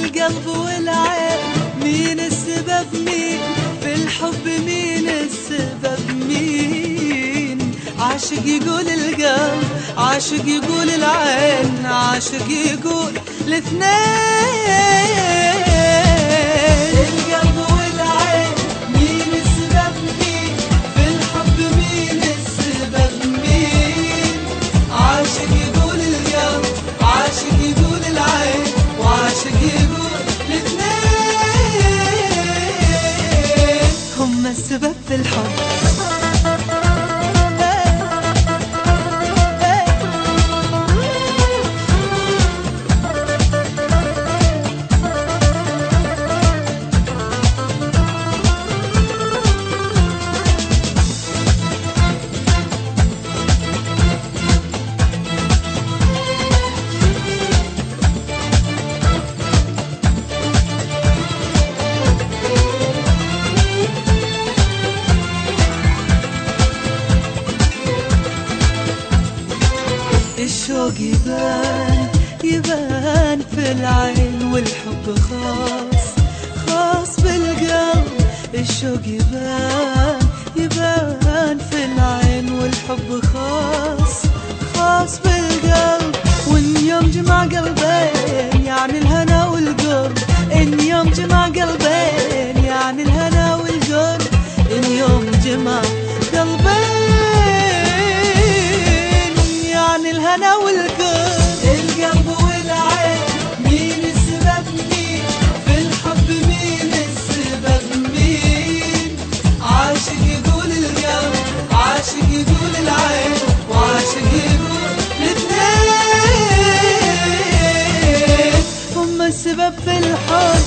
القلب والعين، مين السبب مين في الحب، مين السبب مين؟ عاشق يقول القلب، عاشق يقول العين، عاشق يقول الاثنين. القلب والعين مين السبب مين في الحب، مين السبب مين؟ عاشق يقول القلب، عاشق يقول العين، وعاشق يقول الاثنين. هم السبب في الحب. الشوق يبان يبان في العين، والحب خاص خاص بالقلب. الشوق يبان يبان في العين، والحب خاص خاص بالقلب. وإن يوم جمع قلبين يعني الهنا والقرب، إن يوم جمع قلبين يعني الهنا والقرب، إن يوم جمع قلبين يعني الهنا والقرب. القلب والعين مين السبب مين في الحب، مين السبب مين؟ عاشق يقول القلب، عاشق يقول العين، وعاشق يقول الاثنين. هم السبب في الحب.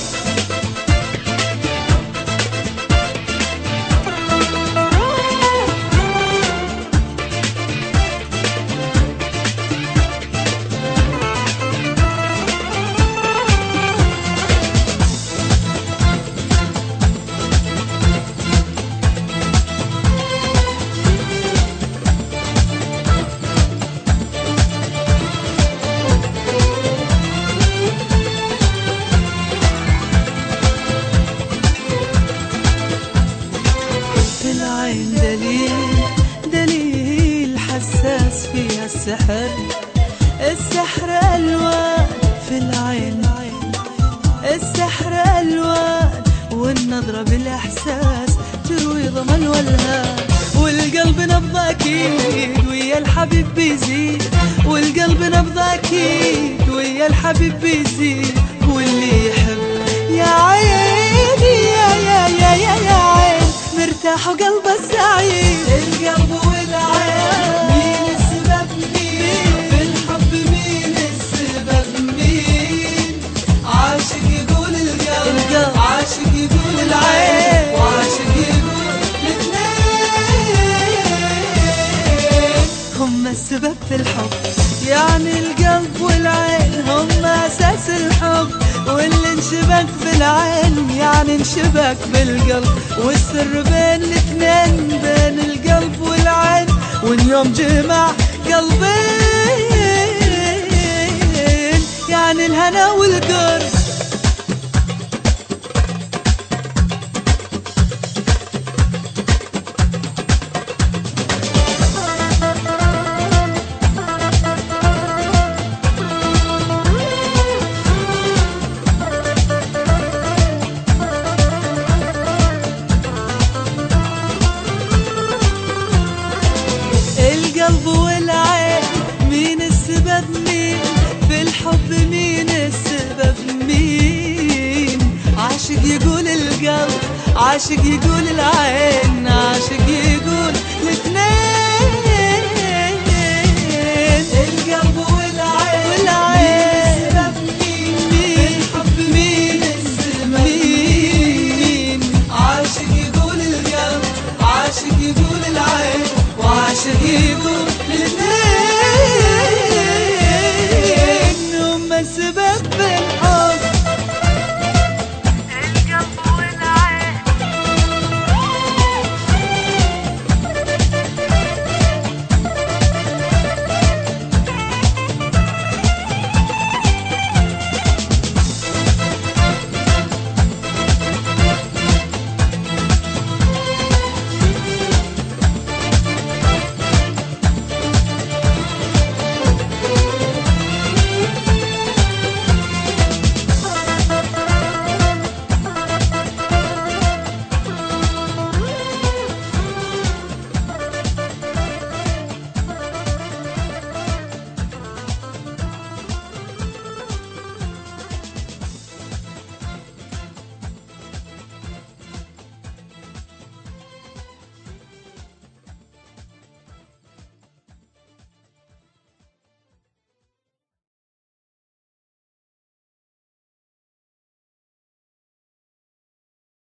العين دليل دليل حساس فيها السحر، السحر ألوان في العين، السحر ألوان. والنظرة بالإحساس تروي ضمن والهام، والقلب نبض أكيد ويا الحبيب بيزيد، والقلب نبض أكيد ويا الحبيب بيزيد. واللي يحب يا عيني يا عين مرتاح وقلبه سعيد. القلب والعين مين السبب مين في الحب، مين السبب مين؟ عاشق يقول القلب، عاشق يقول العين، وعاشق يقول الاثنين. هم السبب في الحب، يعني القلب والعين هم أساس الحب. واللي انشبك بالعين يعني انشبك بالقلب، والسر بين الاثنين بين القلب والعين. واليوم جمع قلبين يعني الهنا والقرب. القلب والعين مين السبب مين في الحب، مين السبب مين؟ عاشق يقول القلب، عاشق يقول العين، عاشق يقول الاثنين. القلب والعين مين السبب مين في الحب، مين السبب مين؟ عاشق يقول القلب، عاشق يقول العين، وعاشق يقول